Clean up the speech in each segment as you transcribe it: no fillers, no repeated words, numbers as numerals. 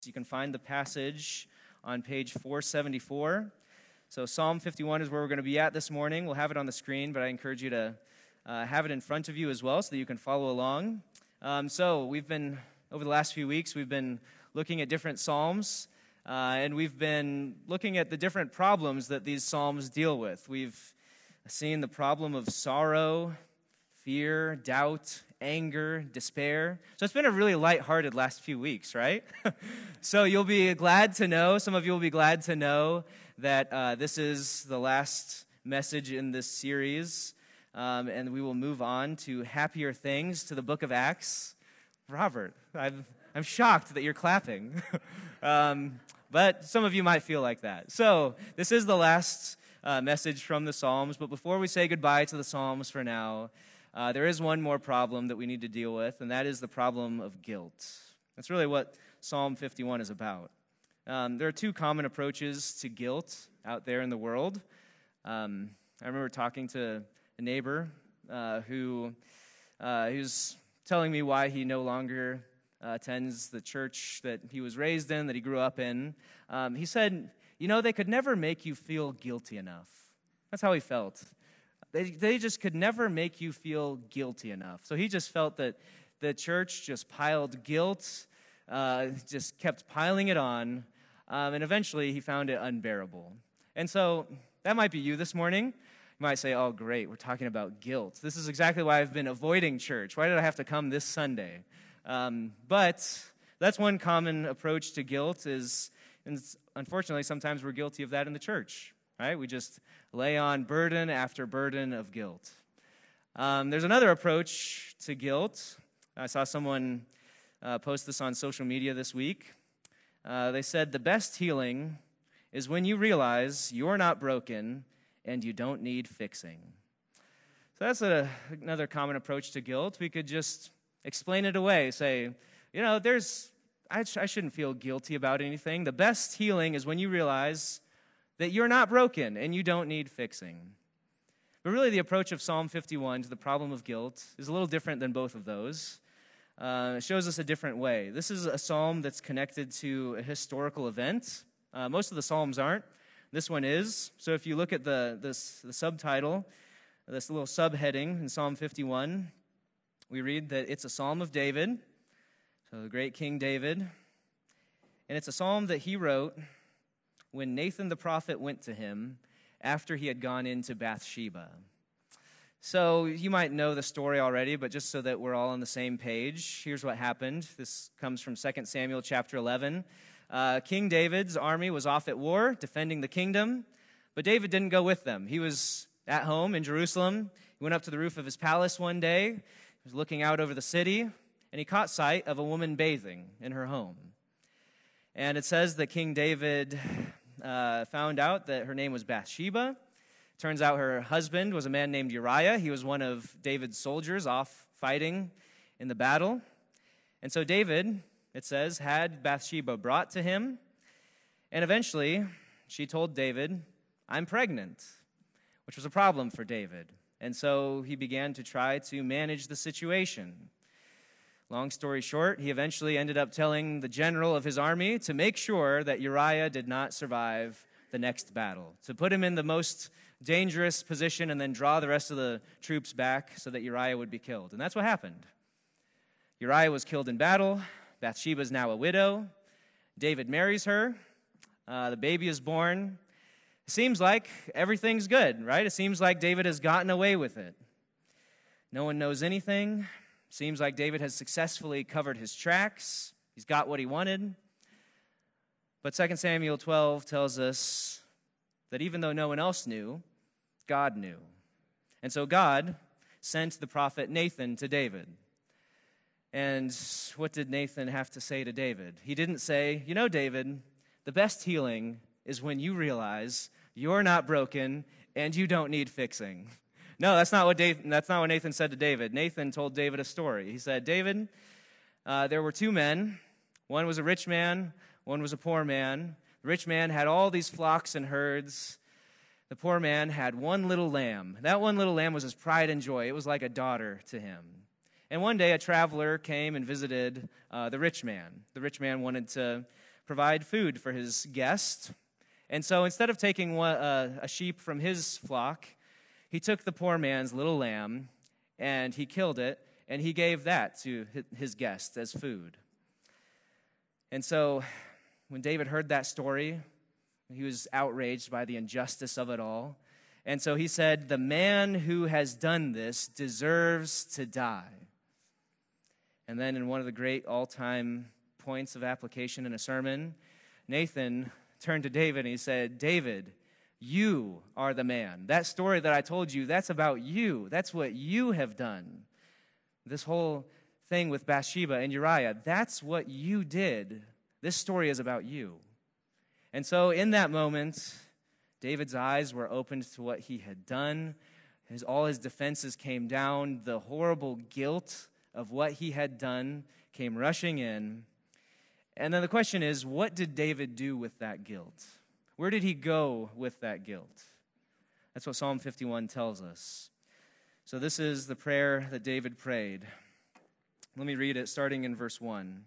You can find the passage on page 474. So Psalm 51 is where we're going to be at this morning. We'll have it on the screen, but I encourage you to have it in front of you as well so that you can follow along. Over the last few weeks, we've been looking at different psalms, and we've been looking at the different problems that these psalms deal with. We've seen the problem of sorrow, fear, doubt, anger, despair. So it's been a really lighthearted last few weeks, right? So you'll be glad to know, some of you will be glad to know that this is the last message in this series, and we will move on to happier things, to the book of Acts. Robert, I'm shocked that you're clapping, but some of you might feel like that. So this is the last message from the Psalms, but before we say goodbye to the Psalms for now, there is one more problem that we need to deal with, and that is the problem of guilt. That's really what Psalm 51 is about. There are two common approaches to guilt out there in the world. I remember talking to a neighbor who was telling me why he no longer attends the church that he was raised in, that he grew up in. He said, they could never make you feel guilty enough. That's how he felt. They just could never make you feel guilty enough. So he just felt that the church just piled guilt, just kept piling it on, and eventually he found it unbearable. And so that might be you this morning. You might say, oh, great, we're talking about guilt. This is exactly why I've been avoiding church. Why did I have to come this Sunday? But that's one common approach to guilt and unfortunately, sometimes we're guilty of that in the church. Right? We just lay on burden after burden of guilt. There's another approach to guilt. I saw someone post this on social media this week. They said, the best healing is when you realize you're not broken and you don't need fixing. So that's another common approach to guilt. We could just explain it away. Say, I shouldn't feel guilty about anything. The best healing is when you realize that you're not broken and you don't need fixing. But really the approach of Psalm 51 to the problem of guilt is a little different than both of those. It shows us a different way. This is a psalm that's connected to a historical event. Most of the psalms aren't. This one is. So if you look at the subtitle, this little subheading in Psalm 51, we read that it's a psalm of David, so the great King David. And it's a psalm that he wrote when Nathan the prophet went to him after he had gone into Bathsheba. So you might know the story already, but just so that we're all on the same page, here's what happened. This comes from 2 Samuel chapter 11. King David's army was off at war, defending the kingdom, but David didn't go with them. He was at home in Jerusalem. He went up to the roof of his palace one day. He was looking out over the city, and he caught sight of a woman bathing in her home. And it says that King David found out that her name was Bathsheba. Turns out her husband was a man named Uriah. He was one of David's soldiers off fighting in the battle. And so David, it says, had Bathsheba brought to him. And eventually, she told David, I'm pregnant, which was a problem for David. And so he began to try to manage the situation. Long story short, he eventually ended up telling the general of his army to make sure that Uriah did not survive the next battle, to put him in the most dangerous position and then draw the rest of the troops back so that Uriah would be killed. And that's what happened. Uriah was killed in battle. Bathsheba is now a widow. David marries her. The baby is born. It seems like everything's good, right? It seems like David has gotten away with it. No one knows anything. Seems like David has successfully covered his tracks. He's got what he wanted. But 2 Samuel 12 tells us that even though no one else knew, God knew. And so God sent the prophet Nathan to David. And what did Nathan have to say to David? He didn't say, David, the best healing is when you realize you're not broken and you don't need fixing. No, that's not what Nathan said to David. Nathan told David a story. He said, David, there were two men. One was a rich man, one was a poor man. The rich man had all these flocks and herds. The poor man had one little lamb. That one little lamb was his pride and joy. It was like a daughter to him. And one day a traveler came and visited the rich man. The rich man wanted to provide food for his guest. And so instead of taking a sheep from his flock, he took the poor man's little lamb and he killed it, and he gave that to his guest as food. And so when David heard that story, he was outraged by the injustice of it all. And so he said, "The man who has done this deserves to die." And then in one of the great all-time points of application in a sermon, Nathan turned to David and he said, "David, you are the man. That story that I told you, that's about you. That's what you have done. This whole thing with Bathsheba and Uriah, that's what you did. This story is about you." And so in that moment, David's eyes were opened to what he had done. All his defenses came down. The horrible guilt of what he had done came rushing in. And then the question is, what did David do with that guilt? Where did he go with that guilt? That's what Psalm 51 tells us. So this is the prayer that David prayed. Let me read it starting in verse 1.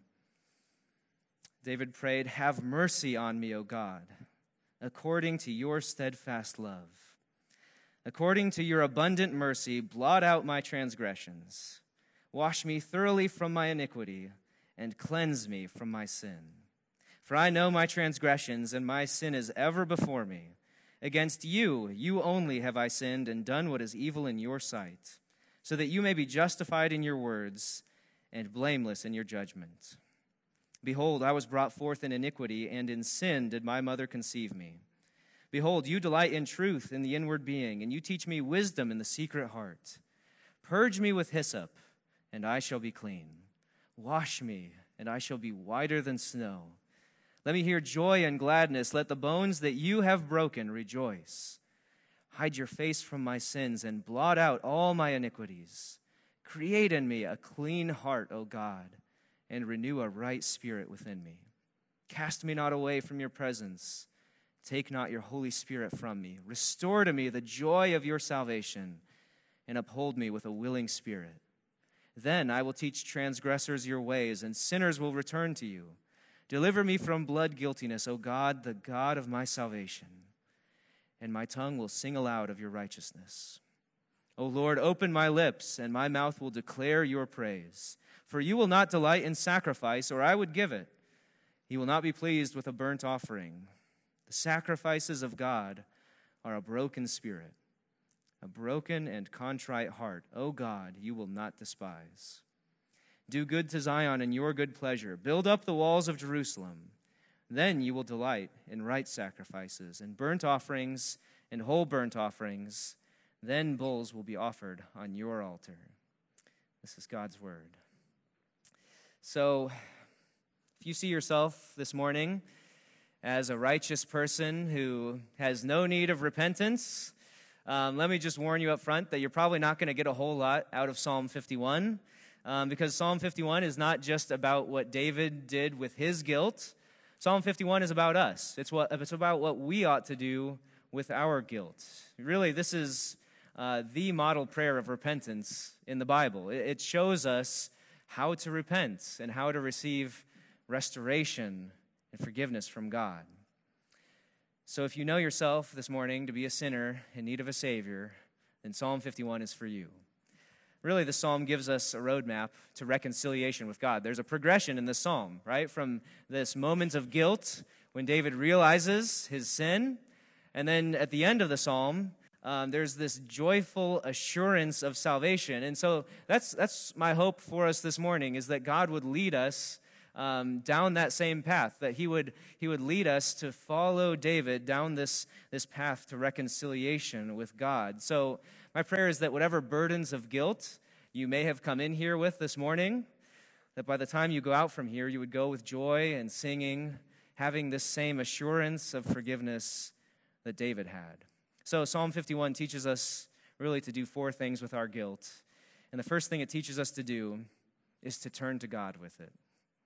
David prayed, "Have mercy on me, O God, according to your steadfast love. According to your abundant mercy, blot out my transgressions. Wash me thoroughly from my iniquity and cleanse me from my sin. For I know my transgressions, and my sin is ever before me. Against you, you only have I sinned and done what is evil in your sight, so that you may be justified in your words and blameless in your judgment. Behold, I was brought forth in iniquity, and in sin did my mother conceive me. Behold, you delight in truth in the inward being, and you teach me wisdom in the secret heart. Purge me with hyssop, and I shall be clean. Wash me, and I shall be whiter than snow. Let me hear joy and gladness. Let the bones that you have broken rejoice. Hide your face from my sins and blot out all my iniquities. Create in me a clean heart, O God, and renew a right spirit within me. Cast me not away from your presence. Take not your Holy Spirit from me. Restore to me the joy of your salvation, and uphold me with a willing spirit. Then I will teach transgressors your ways, and sinners will return to you. Deliver me from blood guiltiness, O God, the God of my salvation, and my tongue will sing aloud of your righteousness. O Lord, open my lips, and my mouth will declare your praise. For you will not delight in sacrifice, or I would give it. You will not be pleased with a burnt offering. The sacrifices of God are a broken spirit, a broken and contrite heart. O God, you will not despise. Do good to Zion in your good pleasure. Build up the walls of Jerusalem. Then you will delight in right sacrifices and burnt offerings and whole burnt offerings. Then bulls will be offered on your altar. This is God's word. So, if you see yourself this morning as a righteous person who has no need of repentance, let me just warn you up front that you're probably not going to get a whole lot out of Psalm 51. Because Psalm 51 is not just about what David did with his guilt. Psalm 51 is about us. It's about what we ought to do with our guilt. Really, this is the model prayer of repentance in the Bible. It shows us how to repent and how to receive restoration and forgiveness from God. So if you know yourself this morning to be a sinner in need of a Savior, then Psalm 51 is for you. Really, the psalm gives us a roadmap to reconciliation with God. There's a progression in the psalm, right? From this moment of guilt when David realizes his sin, and then at the end of the psalm, there's this joyful assurance of salvation. And so that's my hope for us this morning, is that God would lead us down that same path, that he would lead us to follow David down this path to reconciliation with God. So my prayer is that whatever burdens of guilt you may have come in here with this morning, that by the time you go out from here, you would go with joy and singing, having this same assurance of forgiveness that David had. So Psalm 51 teaches us really to do 4 things with our guilt. And the first thing it teaches us to do is to turn to God with it.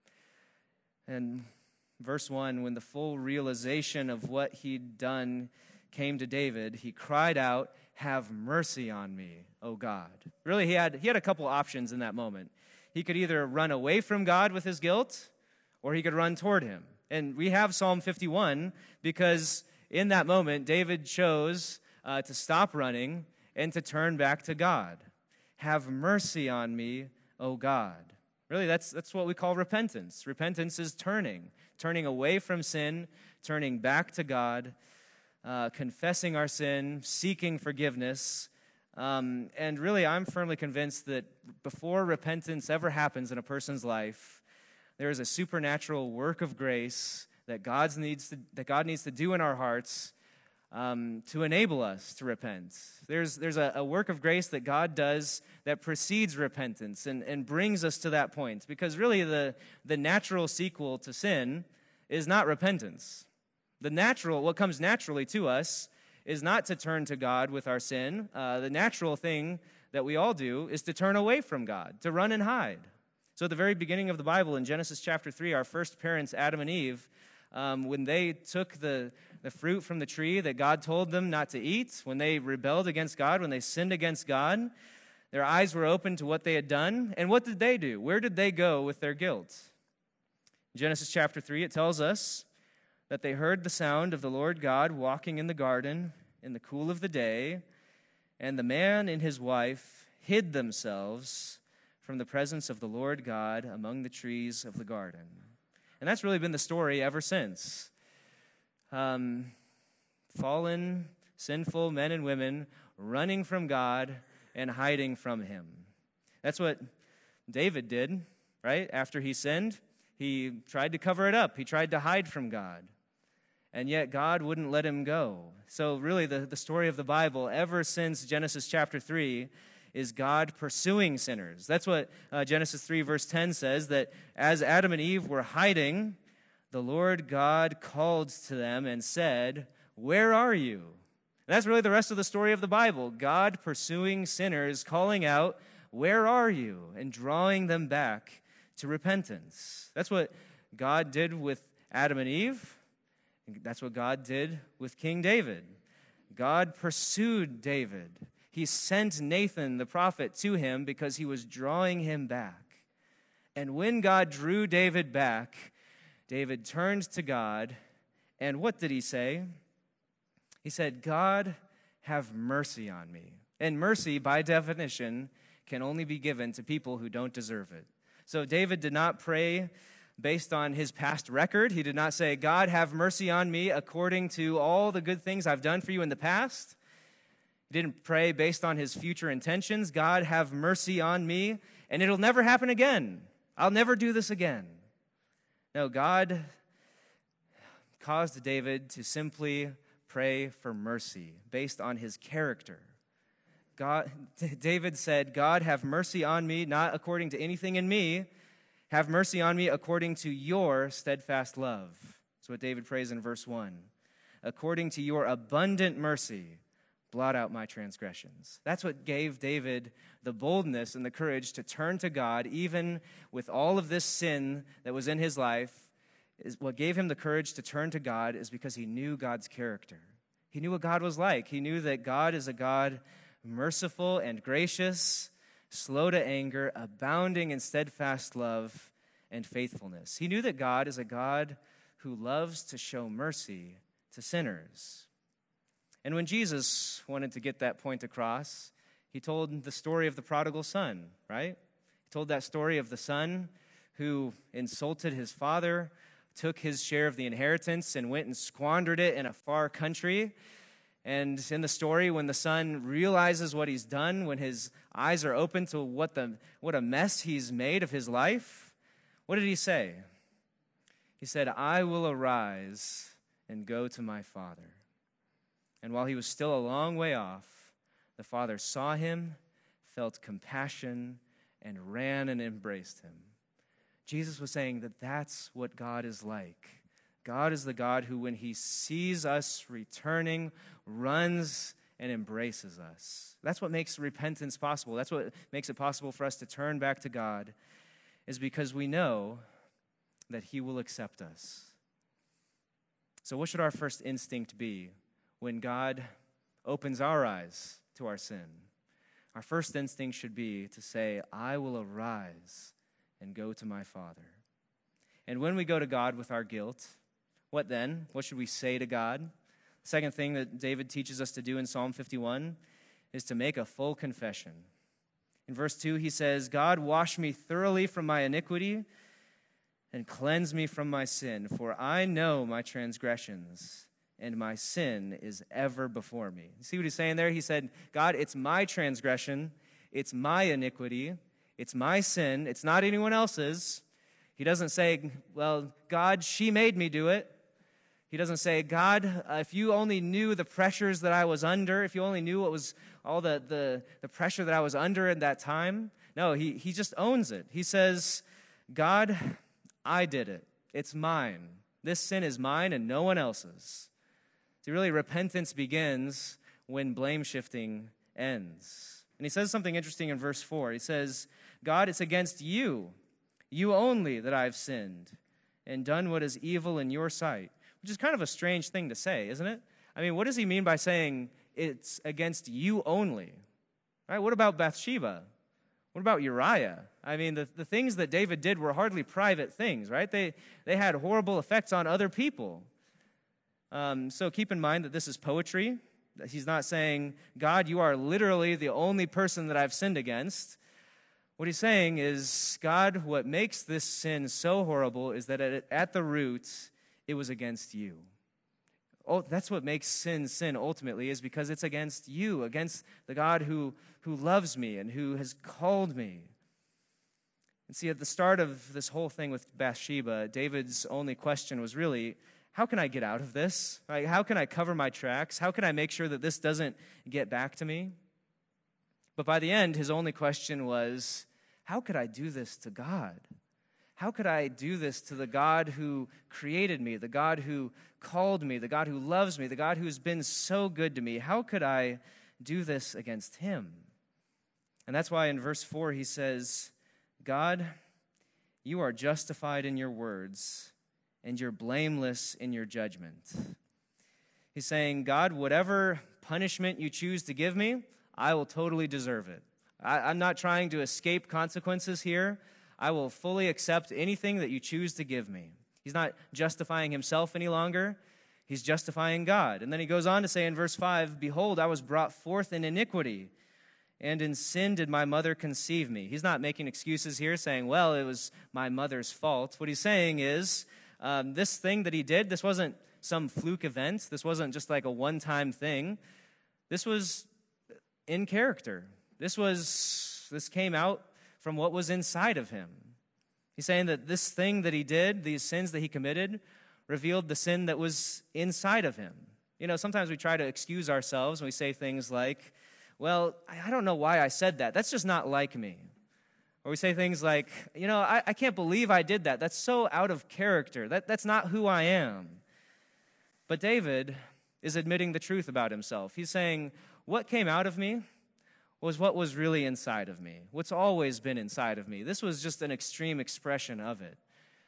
And verse 1, when the full realization of what he'd done came to David, he cried out, "Have mercy on me, O God." Really, he had a couple options in that moment. He could either run away from God with his guilt, or he could run toward him. And we have Psalm 51 because in that moment, David chose to stop running and to turn back to God. Have mercy on me, O God. Really, that's what we call repentance. Repentance is turning away from sin, turning back to God, confessing our sin, seeking forgiveness. And really, I'm firmly convinced that before repentance ever happens in a person's life, there is a supernatural work of grace that God needs to do in our hearts to enable us to repent. There's a work of grace that God does that precedes repentance and brings us to that point. Because really, the natural sequel to sin is not repentance. What comes naturally to us is not to turn to God with our sin. The natural thing that we all do is to turn away from God, to run and hide. So at the very beginning of the Bible, in Genesis chapter 3, our first parents, Adam and Eve, when they took the fruit from the tree that God told them not to eat, when they rebelled against God, when they sinned against God, their eyes were open to what they had done. And what did they do? Where did they go with their guilt? In Genesis chapter 3, it tells us that they heard the sound of the Lord God walking in the garden in the cool of the day, and the man and his wife hid themselves from the presence of the Lord God among the trees of the garden. And that's really been the story ever since. Fallen, sinful men and women running from God and hiding from him. That's what David did, right? After he sinned, he tried to cover it up. He tried to hide from God. And yet God wouldn't let him go. So really the story of the Bible, ever since Genesis chapter 3, is God pursuing sinners. That's what Genesis 3 verse 10 says, that as Adam and Eve were hiding, the Lord God called to them and said, "Where are you?" And that's really the rest of the story of the Bible. God pursuing sinners, calling out, "Where are you?" and drawing them back to repentance. That's what God did with Adam and Eve. That's what God did with King David. God pursued David. He sent Nathan the prophet to him because he was drawing him back. And when God drew David back, David turned to God, and what did he say? He said, "God, have mercy on me." And mercy, by definition, can only be given to people who don't deserve it. So David did not pray based on his past record. He did not say, "God, have mercy on me according to all the good things I've done for you in the past." He didn't pray based on his future intentions. "God, have mercy on me, and it'll never happen again. I'll never do this again." No, God caused David to simply pray for mercy based on his character. David said, "God, have mercy on me, not according to anything in me. Have mercy on me according to your steadfast love." That's what David prays in verse 1. "According to your abundant mercy, blot out my transgressions." That's what gave David the boldness and the courage to turn to God, even with all of this sin that was in his life. What gave him the courage to turn to God is because he knew God's character. He knew what God was like. He knew that God is a God merciful and gracious, slow to anger, abounding in steadfast love and faithfulness. He knew that God is a God who loves to show mercy to sinners. And when Jesus wanted to get that point across, he told the story of the prodigal son, right? He told that story of the son who insulted his father, took his share of the inheritance, and went and squandered it in a far country. And in the story, when the son realizes what he's done, when his eyes are open to what a mess he's made of his life, what did he say? He said, "I will arise and go to my father." And while he was still a long way off, the father saw him, felt compassion, and ran and embraced him. Jesus was saying that that's what God is like. God is the God who, when he sees us returning, runs and embraces us. That's what makes repentance possible. That's what makes it possible for us to turn back to God, is because we know that he will accept us. So what should our first instinct be when God opens our eyes to our sin? Our first instinct should be to say, "I will arise and go to my Father." And when we go to God with our guilt, What then? What should we say to God? The second thing that David teaches us to do in Psalm 51 is to make a full confession. In verse 2, he says, God, wash me thoroughly from my iniquity and cleanse me from my sin, for I know my transgressions, and my sin is ever before me. You see what he's saying there? He said, God, it's my transgression, it's my iniquity, it's my sin, it's not anyone else's. He doesn't say, well, God, she made me do it. He doesn't say, God, if you only knew the pressures that I was under, if you only knew what was all the pressure that I was under at that time. No, he just owns it. He says, God, I did it. It's mine. This sin is mine and no one else's. See, really, repentance begins when blame shifting ends. And he says something interesting in verse 4. He says, God, it's against you, you only, that I've sinned and done what is evil in your sight. Which is kind of a strange thing to say, isn't it? I mean, what does he mean by saying it's against you only? Right? What about Bathsheba? What about Uriah? I mean, the things that David did were hardly private things, right? They had horrible effects on other people. So keep in mind that this is poetry. That he's not saying, God, you are literally the only person that I've sinned against. What he's saying is, God, what makes this sin so horrible is that at the root, it was against you. Oh, that's what makes sin ultimately, is because it's against you, against the God who loves me and who has called me. And see, at the start of this whole thing with Bathsheba, David's only question was really, how can I get out of this? Like, how can I cover my tracks? How can I make sure that this doesn't get back to me? But by the end, his only question was, how could I do this to God? How could I do this to the God who created me, the God who called me, the God who loves me, the God who's been so good to me? How could I do this against him? And that's why in verse 4 he says, God, you are justified in your words, and you're blameless in your judgment. He's saying, God, whatever punishment you choose to give me, I will totally deserve it. I'm not trying to escape consequences here. I will fully accept anything that you choose to give me. He's not justifying himself any longer. He's justifying God. And then he goes on to say in verse 5, behold, I was brought forth in iniquity, and in sin did my mother conceive me. He's not making excuses here, saying, well, it was my mother's fault. What he's saying is, this thing that he did, this wasn't some fluke event. This wasn't just like a one-time thing. This was in character. This came out from what was inside of him. He's saying that this thing that he did, these sins that he committed, revealed the sin that was inside of him. You know, sometimes we try to excuse ourselves when we say things like, well, I don't know why I said that. That's just not like me. Or we say things like, you know, I can't believe I did that. That's so out of character. That's not who I am. But David is admitting the truth about himself. He's saying, what came out of me was what was really inside of me, what's always been inside of me. This was just an extreme expression of it.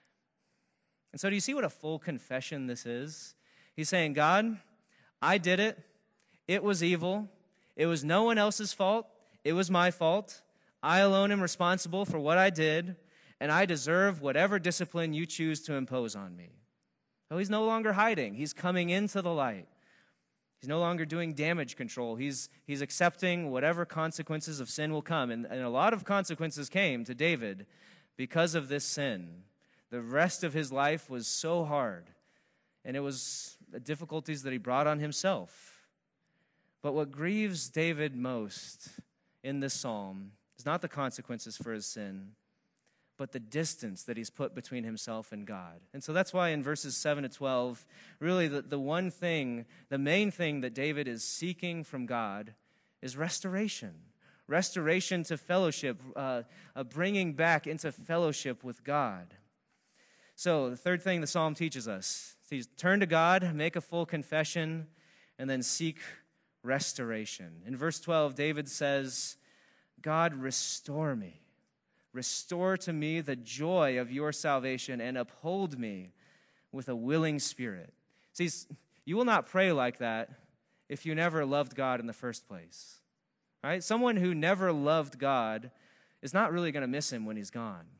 And so do you see what a full confession this is? He's saying, God, I did it. It was evil. It was no one else's fault. It was my fault. I alone am responsible for what I did, and I deserve whatever discipline you choose to impose on me. So he's no longer hiding. He's coming into the light. He's no longer doing damage control. He's accepting whatever consequences of sin will come. And a lot of consequences came to David because of this sin. The rest of his life was so hard. And it was the difficulties that he brought on himself. But what grieves David most in this psalm is not the consequences for his sin, but the distance that he's put between himself and God. And so that's why in verses 7 to 12, really the one thing, the main thing that David is seeking from God is restoration. Restoration to fellowship, bringing back into fellowship with God. So the third thing the psalm teaches us is turn to God, make a full confession, and then seek restoration. In verse 12, David says, God, restore me. Restore to me the joy of your salvation and uphold me with a willing spirit. See, you will not pray like that if you never loved God in the first place. Right? Someone who never loved God is not really going to miss him when he's gone.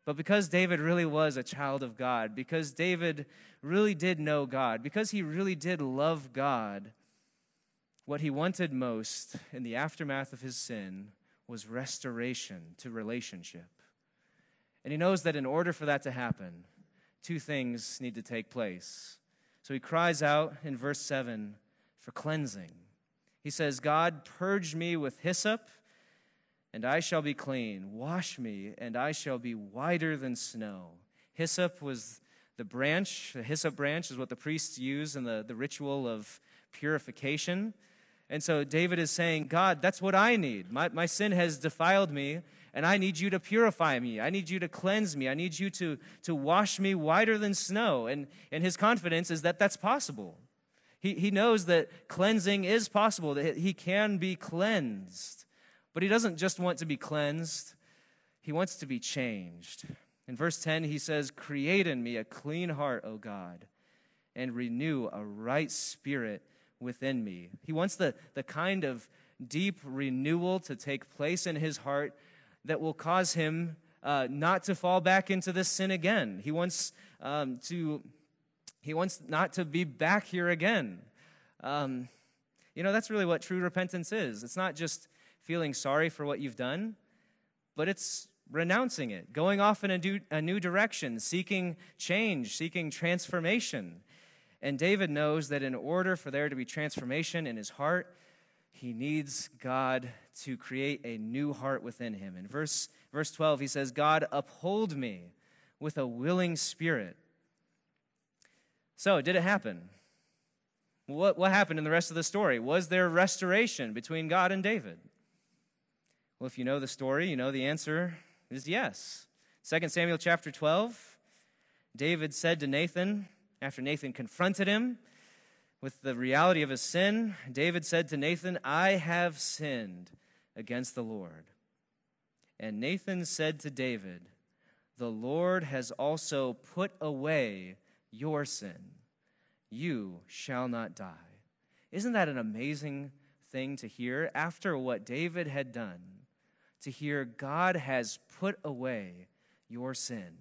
But because David really was a child of God, because David really did know God, because he really did love God, what he wanted most in the aftermath of his sin was restoration to relationship. And he knows that in order for that to happen, two things need to take place. So he cries out in verse 7 for cleansing. He says, God, purge me with hyssop, and I shall be clean. Wash me, and I shall be whiter than snow. Hyssop was the branch. The hyssop branch is what the priests use in the ritual of purification. And so David is saying, God, that's what I need. My sin has defiled me, and I need you to purify me. I need you to cleanse me. I need you to wash me whiter than snow. And his confidence is that that's possible. He knows that cleansing is possible, that he can be cleansed. But he doesn't just want to be cleansed. He wants to be changed. In verse 10, he says, create in me a clean heart, O God, and renew a right spirit within me. He wants the kind of deep renewal to take place in his heart that will cause him not to fall back into this sin again. He wants not to be back here again. That's really what true repentance is. It's not just feeling sorry for what you've done, but it's renouncing it, going off in a new direction, seeking change, seeking transformation. And David knows that in order for there to be transformation in his heart, he needs God to create a new heart within him. In verse 12, he says, God, uphold me with a willing spirit. So, did it happen? What happened in the rest of the story? Was there restoration between God and David? Well, if you know the story, you know the answer is yes. 2 Samuel chapter 12, David said to Nathan, after Nathan confronted him with the reality of his sin, David said to Nathan, I have sinned against the Lord. And Nathan said to David, the Lord has also put away your sin. You shall not die. Isn't that an amazing thing to hear? After what David had done, to hear God has put away your sin.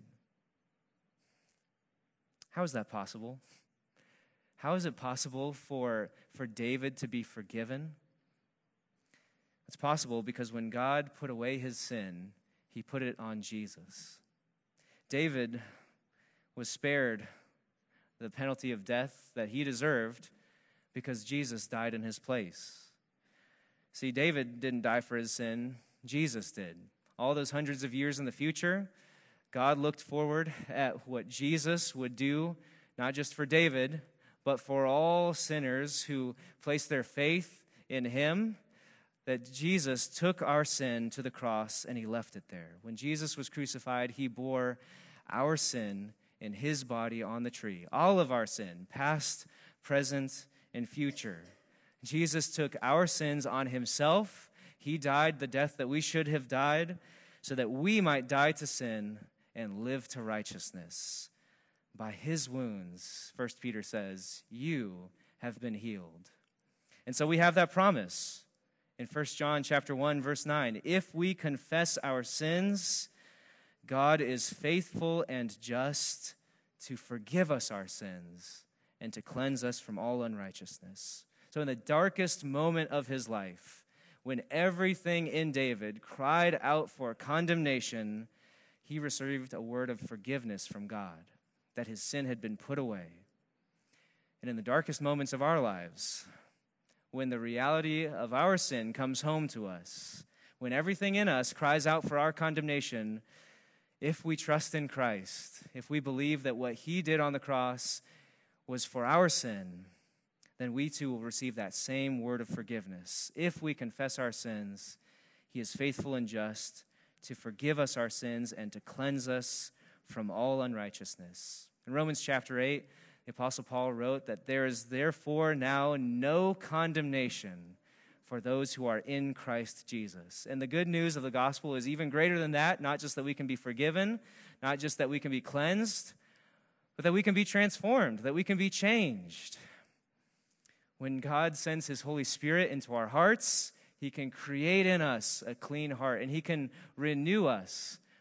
How is that possible? How is it possible for David to be forgiven? It's possible because when God put away his sin, he put it on Jesus. David was spared the penalty of death that he deserved because Jesus died in his place. See, David didn't die for his sin. Jesus did. All those hundreds of years in the future, God looked forward at what Jesus would do, not just for David, but for all sinners who place their faith in him, that Jesus took our sin to the cross and he left it there. When Jesus was crucified, he bore our sin in his body on the tree. All of our sin, past, present, and future. Jesus took our sins on himself. He died the death that we should have died so that we might die to sin and live to righteousness. By his wounds, 1 Peter says, you have been healed. And so we have that promise in 1 John chapter 1, verse 9. If we confess our sins, God is faithful and just to forgive us our sins and to cleanse us from all unrighteousness. So in the darkest moment of his life, when everything in David cried out for condemnation, he received a word of forgiveness from God, that his sin had been put away. And in the darkest moments of our lives, when the reality of our sin comes home to us, when everything in us cries out for our condemnation, if we trust in Christ, if we believe that what he did on the cross was for our sin, then we too will receive that same word of forgiveness. If we confess our sins, he is faithful and just to forgive us our sins and to cleanse us from all unrighteousness. In Romans chapter 8, the Apostle Paul wrote that there is therefore now no condemnation for those who are in Christ Jesus. And the good news of the gospel is even greater than that, not just that we can be forgiven, not just that we can be cleansed, but that we can be transformed, that we can be changed. When God sends his Holy Spirit into our hearts, he can create in us a clean heart, and he can renew us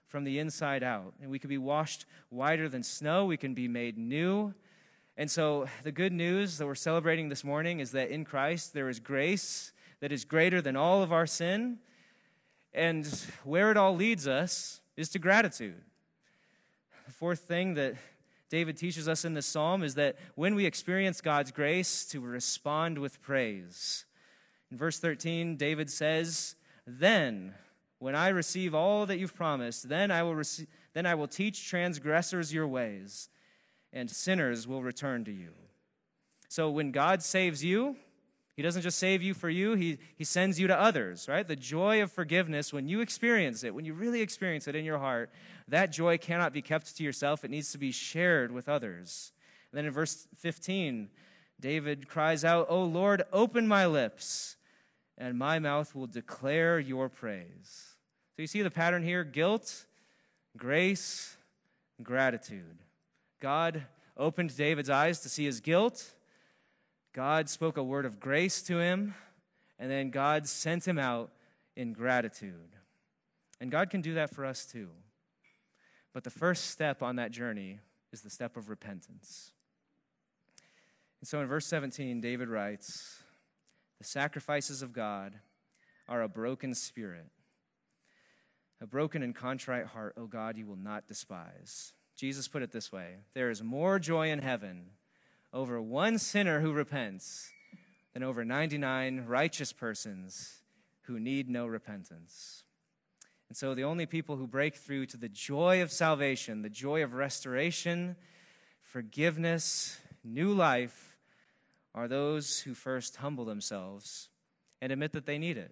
from the inside out. And we can be washed whiter than snow. We can be made new. And so the good news that we're celebrating this morning is that in Christ there is grace that is greater than all of our sin. And where it all leads us is to gratitude. The fourth thing that David teaches us in this psalm is that when we experience God's grace, to respond with praise. In verse 13, David says, "Then, when I receive all that you've promised, then I will teach transgressors your ways, and sinners will return to you." So when God saves you, he doesn't just save you for you, he sends you to others, right? The joy of forgiveness, when you experience it, when you really experience it in your heart, that joy cannot be kept to yourself. It needs to be shared with others. And then in verse 15, David cries out, "O Lord, open my lips, and my mouth will declare your praise." So you see the pattern here: guilt, grace, gratitude. God opened David's eyes to see his guilt. God spoke a word of grace to him, and then God sent him out in gratitude. And God can do that for us too. But the first step on that journey is the step of repentance. And so in verse 17, David writes, "The sacrifices of God are a broken spirit. A broken and contrite heart, O God, you will not despise." Jesus put it this way: there is more joy in heaven over one sinner who repents than over 99 righteous persons who need no repentance. And so the only people who break through to the joy of salvation, the joy of restoration, forgiveness, new life, are those who first humble themselves and admit that they need it.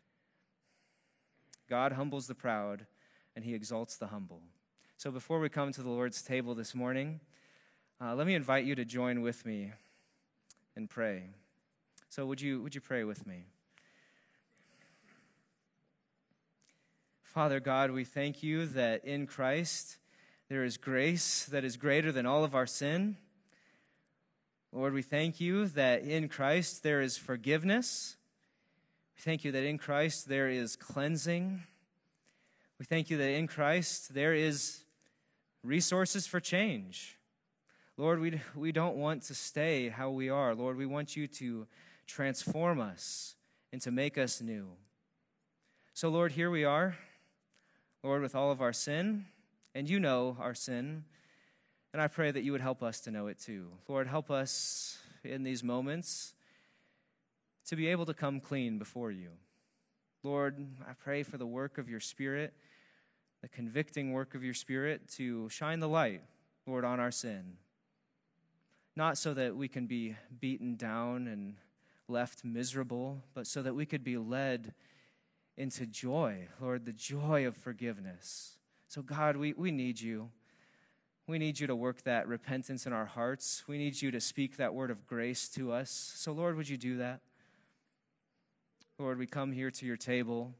God humbles the proud, and he exalts the humble. So before we come to the Lord's table this morning, let me invite you to join with me and pray. So would you pray with me? Father God, we thank you that in Christ there is grace that is greater than all of our sin. Lord, we thank you that in Christ there is forgiveness. We thank you that in Christ there is cleansing. We thank you that in Christ there is resources for change. Lord, we don't want to stay how we are. Lord, we want you to transform us and to make us new. So, Lord, here we are, Lord, with all of our sin, and you know our sin, and I pray that you would help us to know it too. Lord, help us in these moments to be able to come clean before you. Lord, I pray for the work of your Spirit, the convicting work of your Spirit to shine the light, Lord, on our sin. Not so that we can be beaten down and left miserable, but so that we could be led into joy, Lord, the joy of forgiveness. So God, we need you. We need you to work that repentance in our hearts. We need you to speak that word of grace to us. So Lord, would you do that? Lord, we come here to your table,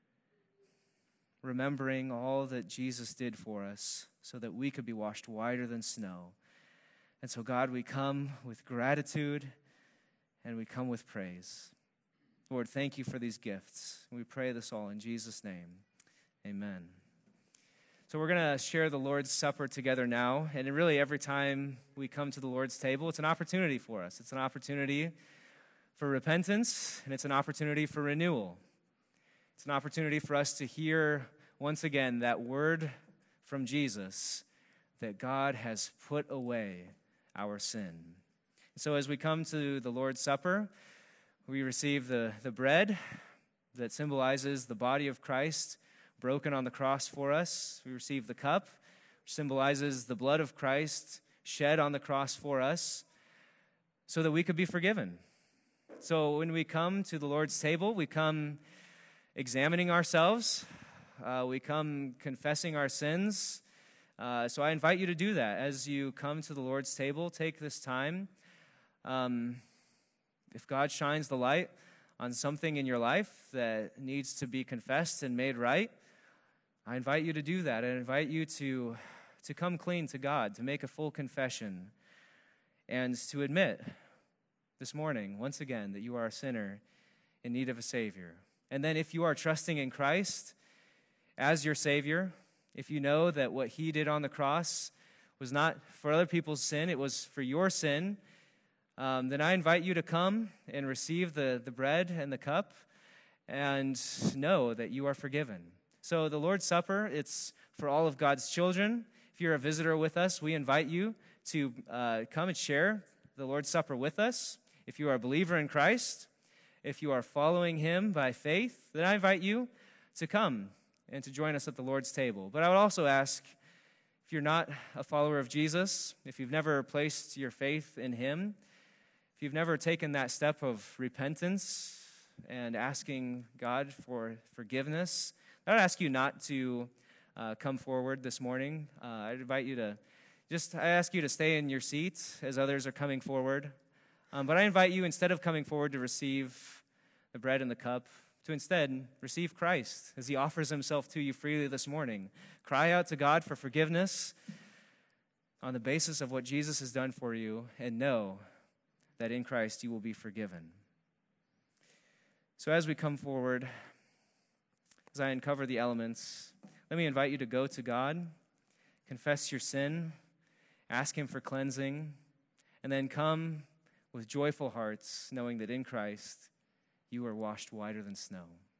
remembering all that Jesus did for us so that we could be washed whiter than snow. And so, God, we come with gratitude and we come with praise. Lord, thank you for these gifts. We pray this all in Jesus' name. Amen. So we're going to share the Lord's Supper together now. And really, every time we come to the Lord's table, it's an opportunity for us. It's an opportunity for repentance, and it's an opportunity for renewal. It's an opportunity for us to hear once again that word from Jesus that God has put away our sin. So as we come to the Lord's Supper, we receive the bread that symbolizes the body of Christ broken on the cross for us. We receive the cup, which symbolizes the blood of Christ shed on the cross for us so that we could be forgiven. So when we come to the Lord's table, we come examining ourselves. We come confessing our sins. So I invite you to do that. As you come to the Lord's table, take this time. If God shines the light on something in your life that needs to be confessed and made right, I invite you to do that. I invite you to come clean to God, to make a full confession, and to admit this morning, once again, that you are a sinner in need of a Savior. And then if you are trusting in Christ as your Savior, if you know that what he did on the cross was not for other people's sin, it was for your sin, then I invite you to come and receive the bread and the cup and know that you are forgiven. So the Lord's Supper, it's for all of God's children. If you're a visitor with us, we invite you to come and share the Lord's Supper with us. If you are a believer in Christ, if you are following him by faith, then I invite you to come and to join us at the Lord's table. But I would also ask, if you're not a follower of Jesus, if you've never placed your faith in him, if you've never taken that step of repentance and asking God for forgiveness, I would ask you not to come forward this morning. I'd invite you to I ask you to stay in your seat as others are coming forward. But I invite you, instead of coming forward to receive the bread and the cup, to instead receive Christ as he offers himself to you freely this morning. Cry out to God for forgiveness on the basis of what Jesus has done for you, and know that in Christ you will be forgiven. So as we come forward, as I uncover the elements, let me invite you to go to God, confess your sin, ask him for cleansing, and then come with joyful hearts, knowing that in Christ you are washed whiter than snow.